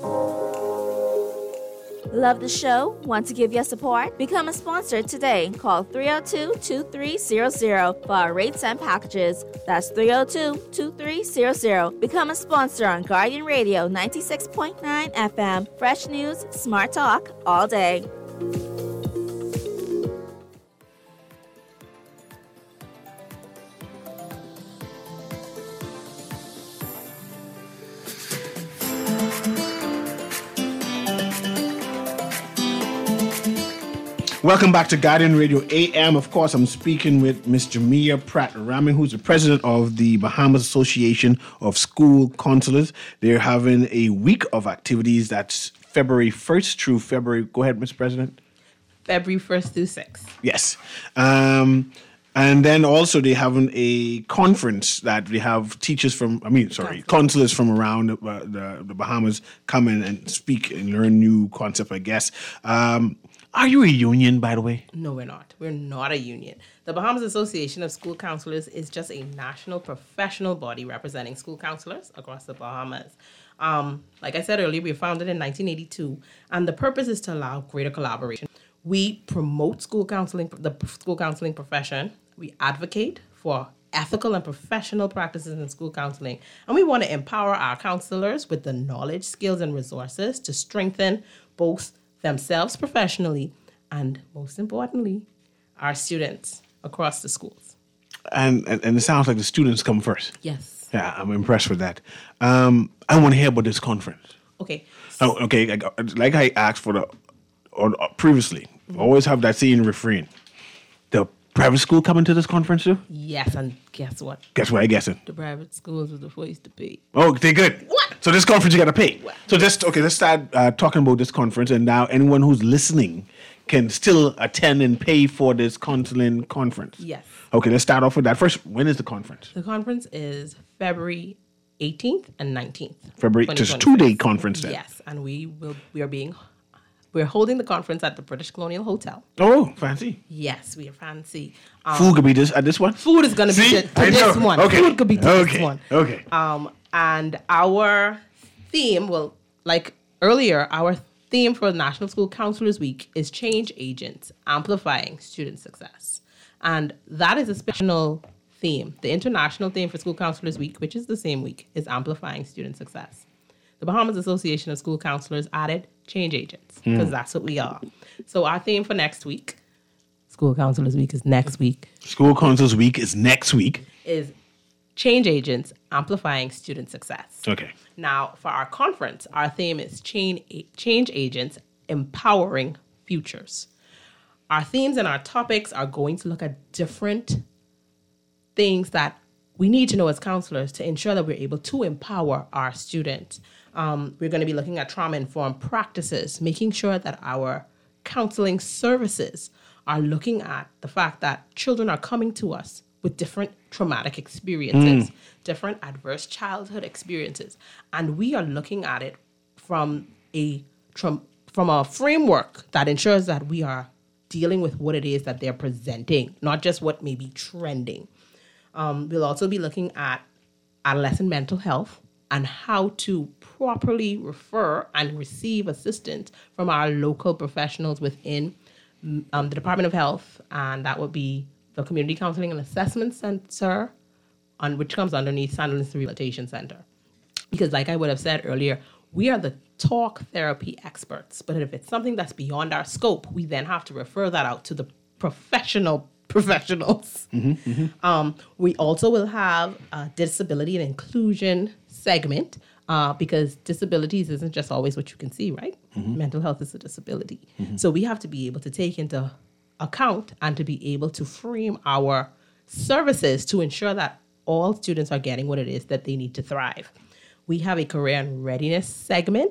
Love the show? Want to give your support? Become a sponsor today. Call three oh two, two three zero zero for our rates and packages. That's three oh two, two three zero zero. Become a sponsor on Guardian Radio ninety-six point nine F M. Fresh news, smart talk, all day.
Welcome back to Guardian Radio A M. Of course, I'm speaking with Miss Jamia Pratt-Raming, who's the president of the Bahamas Association of School Counselors. They're having a week of activities that's February first through February. Go ahead, Mister President.
February first through sixth.
Yes. Um, and then also they're having a conference that they have teachers from, I mean, sorry, counselors from around uh, the, the Bahamas come in and speak and learn new concepts, I guess. Um, Are you a union, by the way?
No, we're not. We're not a union. The Bahamas Association of School Counselors is just a national professional body representing school counselors across the Bahamas. Um, like I said earlier, we were founded in nineteen eighty-two, and the purpose is to allow greater collaboration. We promote school counseling, the school counseling profession. We advocate for ethical and professional practices in school counseling, and we want to empower our counselors with the knowledge, skills, and resources to strengthen both themselves professionally and, most importantly, our students across the schools.
And, and and it sounds like the students come first.
Yes.
Yeah, I'm impressed with that. Um, I want to hear about this conference.
Okay.
Oh, okay. Like, like I asked for the or, or previously, mm-hmm. always have that same refrain. The private school coming to this conference too?
Yes, and guess what?
Guess what? I guessing.
The private schools were the first to pay.
Oh, they good.
What?
So this conference you got to pay. What? So just okay. Let's start uh, talking about this conference, and now anyone who's listening can still attend and pay for this counseling conference.
Yes.
Okay, let's start off with that. First, when is the conference?
The conference is February eighteenth and nineteenth.
February, just two day conference then.
Yes, and we will. We are being. We're holding the conference at the British Colonial Hotel.
Oh, fancy.
Yes, we are fancy. Um,
food could be this at this one?
Food is going to be
See?
to, to this one.
Okay.
Food could be to
okay.
this one.
Okay.
Um, and our theme, well, like earlier, our theme for National School Counselors Week is Change Agents, Amplifying Student Success. And that is a special theme. The international theme for School Counselors Week, which is the same week, is Amplifying Student Success. The Bahamas Association of School Counselors added change agents because mm. that's what we are. So our theme for next week, School Counselors Week is next week.
School Counselors Week is next week.
Is change agents amplifying student success.
Okay.
Now for our conference, our theme is change, change agents empowering futures. Our themes and our topics are going to look at different things that we need to know as counselors to ensure that we're able to empower our students. Um, we're going to be looking at trauma-informed practices, making sure that our counseling services are looking at the fact that children are coming to us with different traumatic experiences, mm. different adverse childhood experiences, and we are looking at it from a from, from a framework that ensures that we are dealing with what it is that they're presenting, not just what may be trending. Um, we'll also be looking at adolescent mental health and how to properly refer and receive assistance from our local professionals within um, the Department of Health, and that would be the Community Counseling and Assessment Center, on which comes underneath Sandalins Rehabilitation Center. Because like I would have said earlier, we are the talk therapy experts, but if it's something that's beyond our scope, we then have to refer that out to the professional professionals. Mm-hmm, mm-hmm. Um, we also will have a disability and inclusion segment uh, because disabilities isn't just always what you can see, right? Mm-hmm. Mental health is a disability. Mm-hmm. So we have to be able to take into account and to be able to frame our services to ensure that all students are getting what it is that they need to thrive. We have a career and readiness segment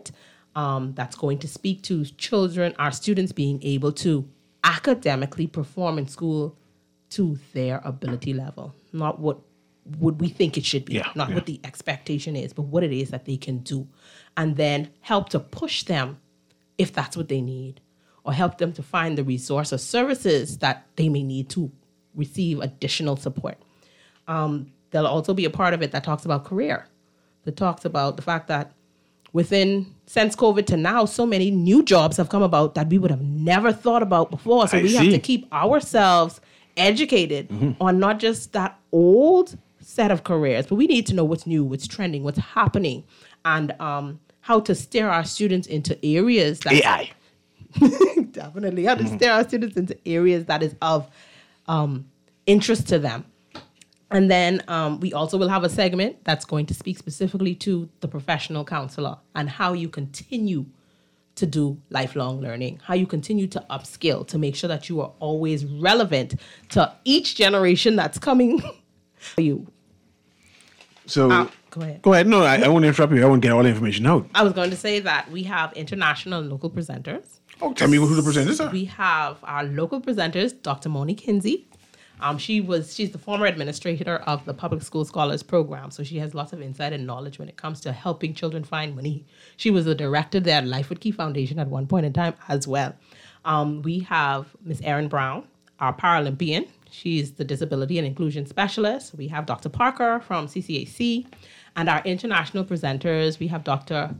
um, that's going to speak to children, our students being able to academically perform in school to their ability level, not what would we think it should be,
yeah,
not
yeah.
what the expectation is, but what it is that they can do, and then help to push them if that's what they need, or help them to find the resource or services that they may need to receive additional support. Um, there'll also be a part of it that talks about career, that talks about the fact that within, since COVID to now, so many new jobs have come about that we would have never thought about before. So
I
we
see.
have to keep ourselves educated mm-hmm. on not just that old set of careers, but we need to know what's new, what's trending, what's happening, and um, how to steer our students into areas that
A I.
Definitely, how to mm-hmm. steer our students into areas that is of um, interest to them. And then um, we also will have a segment that's going to speak specifically to the professional counselor and how you continue to do lifelong learning, how you continue to upskill to make sure that you are always relevant to each generation that's coming. you.
So
uh, go ahead.
Go ahead. No, I, I won't interrupt you. I won't get all the information out.
I was going to say that we have international and local presenters.
Oh, tell me who the presenters are.
We have our local presenters, Doctor Moni Kinsey. Um, she was she's the former administrator of the Public School Scholars Program, so she has lots of insight and knowledge when it comes to helping children find money. She was the director there at Life with Key Foundation at one point in time as well. Um, we have Miss Erin Brown, our Paralympian. She's the Disability and Inclusion Specialist. We have Doctor Parker from C C A C. And our international presenters, we have Doctor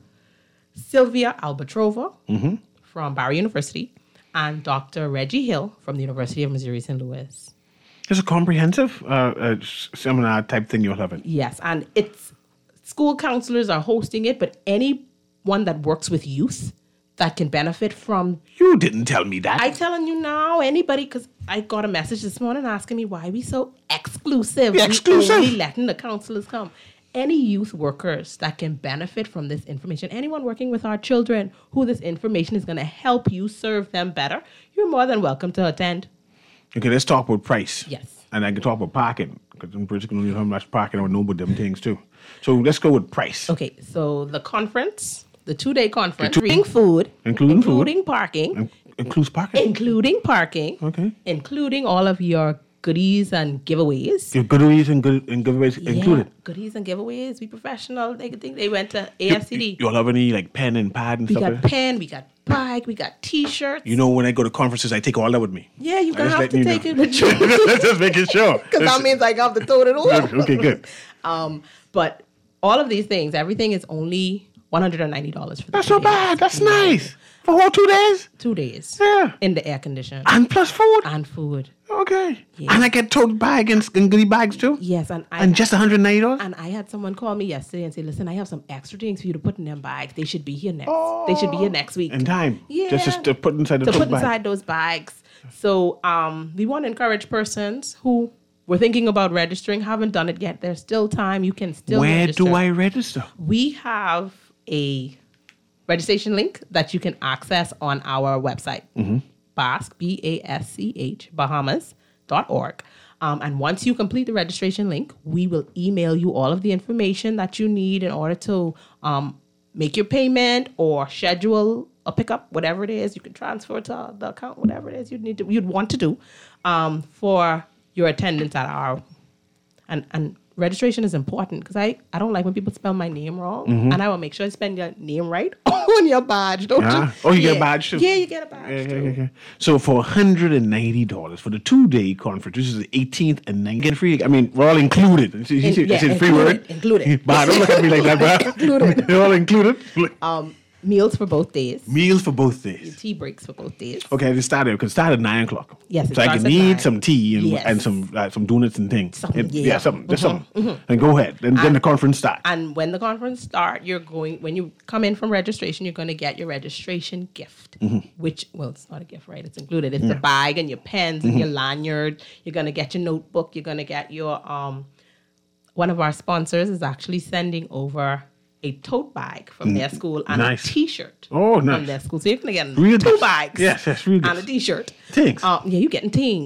Sylvia Albatrova mm-hmm. from Barry University and Doctor Reggie Hill from the University of Missouri Saint Louis.
It's a comprehensive uh, uh, seminar type thing you'll have it.
Yes, and it's school counselors are hosting it, but anyone that works with youth that can benefit from...
You didn't tell me that.
I'm telling you now, anybody, because I got a message this morning asking me why we so exclusive.
Yeah, exclusive.
We only letting the counselors come. Any youth workers that can benefit from this information, anyone working with our children who this information is going to help you serve them better, you're more than welcome to attend.
Okay, let's talk about price.
Yes.
And I can talk about parking, because I'm pretty going to know how much parking I know about them things too. So let's go with price.
Okay, so the conference, the two-day conference,
The two-
including food,
Including food.
including parking,
In- includes parking.
including parking,
Okay.
including all of your goodies and giveaways.
Your goodies and, good, and giveaways
Yeah,
included.
goodies and giveaways. We professional. They think they went to A F C D.
You all have any like pen and pad and
We
stuff?
got
like that?
pen, we got bag, we got T-shirts.
You know, when I go to conferences, I take all that with me.
Yeah, you
I
gonna
just
have
letting
to
you
take
know.
it with you.
Just making sure.
Because that means I have to tote it all.
Okay, good.
Um, but all of these things, everything is only one hundred ninety dollars for the
That's
two
not
days.
bad. That's nice. For all two days?
Two days.
Yeah.
In the air condition.
And plus food?
And food.
Okay.
Yeah.
And I get tote bag and, and goodie bags too?
Yes, and I
And just one hundred ninety dollars?
and I had someone call me yesterday and say, "Listen, I have some extra things for you to put in them bags. They should be here next. They should be here next week
In time.
Yeah,
Just, just to put inside the
to
tote
put
bag.
inside those bags." So um, we want to encourage persons who were thinking about registering, haven't done it yet. There's still time. You can still
Where
register.
do I register?
We have a registration link that you can access on our website, mm-hmm. BASC, B A S C H, Bahamas dot org. Um, and once you complete the registration link, we will email you all of the information that you need in order to um, make your payment or schedule a pickup, whatever it is. You can transfer to the account, whatever it is you need to, you'd want to do um, for your attendance at our and and. Registration is important because I, I don't like when people spell my name wrong.
Mm-hmm.
And I will make sure I spell your name right on your badge, don't
Yeah.
you?
Oh, you
yeah.
get a badge too?
Yeah, you get a badge
Yeah,
too.
yeah, yeah, yeah. So for one hundred ninety dollars for the two-day conference, which is the eighteenth and nineteenth, get free. I mean, we're all included. It's, it's,
In- yeah,
it's in free
included,
word.
included.
But don't look at me like that, bro.
Included.
They're all included.
Um, meals for both days.
Meals for both days.
Tea breaks for both days.
Okay, it started because it started at nine o'clock.
Yes, it
so I
starts
can
at
need
nine.
some tea and,
Yes.
and some uh, some donuts and things.
Something,
And-
yeah.
something. Just
Mhm,
something. And go ahead. And then the conference starts.
And when the conference starts, you're going, when you come in from registration, you're going to get your registration gift, which, well, it's not a gift, right? It's included. It's the bag and your pens and your lanyard. You're going to get your notebook. You're going to get your, um, one of our sponsors is actually sending over a tote bag from their school and
Nice.
a T-shirt
Oh,
from
nice.
their school. So you're going to get
Real
two
gifts.
bags
Yes, yes, real
and a
gifts.
T-shirt.
Things.
Um, yeah, you're getting things.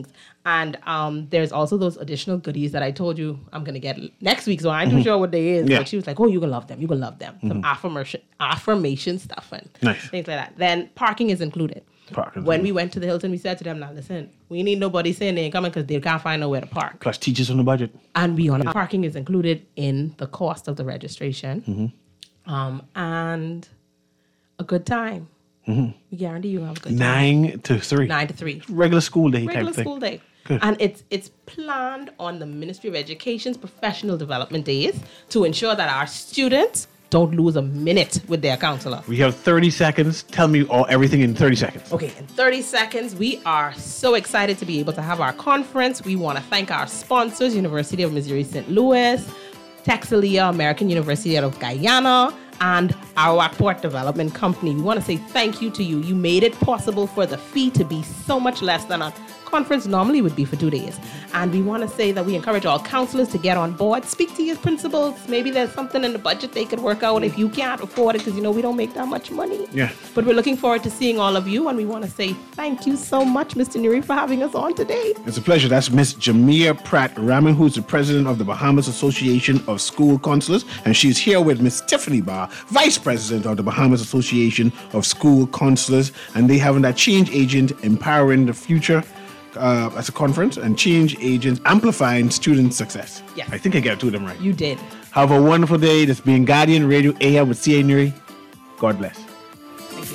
And um, there's also those additional goodies that I told you I'm going to get next week. So I'm not mm-hmm. sure what they is. Yeah. But she was like, oh, you're going to love them. You're going to love them. Mm-hmm. Some affirmation affirmation stuff and nice. Things like that. Then parking is included. Parking when we went to the Hilton, we said to them, now listen, we need nobody saying they ain't coming because they can't find nowhere to park.
Plus teachers on the budget.
And we on yeah. parking is included in the cost of the registration. Mm-hmm. Um, and a good time. Mm-hmm. We guarantee you have a good time.
Nine to three.
Nine to three.
Regular school day
Regular
type thing.
school day. Good. And it's it's planned on the Ministry of Education's professional development days to ensure that our students don't lose a minute with their counselor.
We have thirty seconds. Tell me all everything in thirty seconds.
Okay, in thirty seconds, we are so excited to be able to have our conference. We want to thank our sponsors, University of Missouri Saint Louis, Texalia, American University out of Guyana, and Arawak Port Development Company. We want to say thank you to you. You made it possible for the fee to be so much less than a conference normally would be for two days. And we want to say that we encourage all counselors to get on board, speak to your principals. Maybe there's something in the budget they could work out if you can't afford it, because, you know, we don't make that much money.
Yeah.
But we're looking forward to seeing all of you, and we want to say thank you so much, Mister Nuri, for having us on today.
It's a pleasure. That's Miss Jamia Pratt Raman, who's the president of the Bahamas Association of School Counselors, and she's here with Miss Tiffany Barr, vice president of the Bahamas Association of School Counselors, and they having that change agent empowering the future uh, as a conference, and change agents amplifying student success.
Yes.
I think I got two of them right.
You did.
Have a wonderful day. This has been Guardian Radio A M with C A Nuri. God bless.
Thank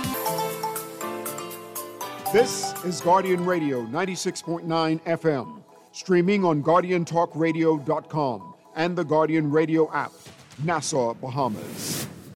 you. This is Guardian Radio ninety-six point nine F M, streaming on guardian talk radio dot com and the Guardian Radio app, Nassau, Bahamas.